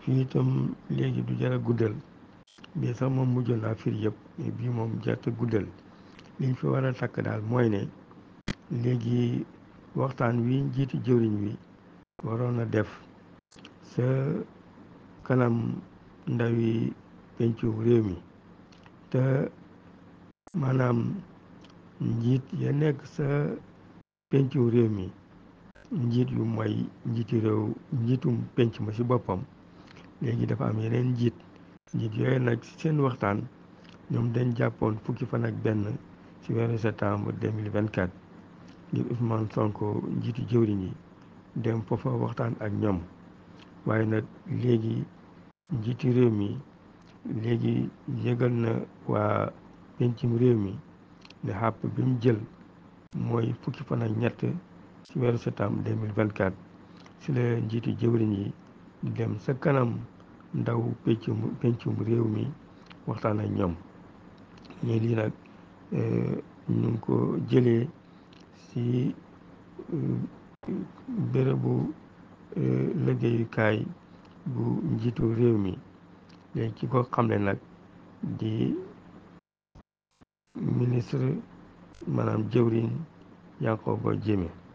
fii itam léegi du jar a guddal bii sax moom mujjoon naa firi yëpp mais bii moom jarta guddal liñ fi war a takk daal mooy ne léegi waxtaan wi njiitu jëwriñ wi waroon a def sa kanam ndawi pencu réew mi te maanaam njiit ya nekk sa pencu réew mi njiit yu mooy njiitum penc ma ci boppam léegi dafa am yeneen njiit yooyu nag seen waxtaan ñoom dañ jàppoon fukki fan ak benn ci weeru septembre 2024 ngir Ousmane Sonko njiitu jëwriñ yi dem foofa waxtaan ak ñoom waaye nag léegi njiitu réew mi léegi yëgal na waa pencum réew mi ne xàpp bi mu jël mooy fukki fan ak ñett ci weeru septembre 2024 ci la njiitu jëwriñ yi di dem sa kanam ndaw pencum réew mi waxtaan ak ñoom mais lii nag ñu ngi ko jëlee ci bérébu liggéeyukaay bu njiitu réew mi léegi ci ko xamle nag di ministre maanaam jëwriñ Yankhoba Diémé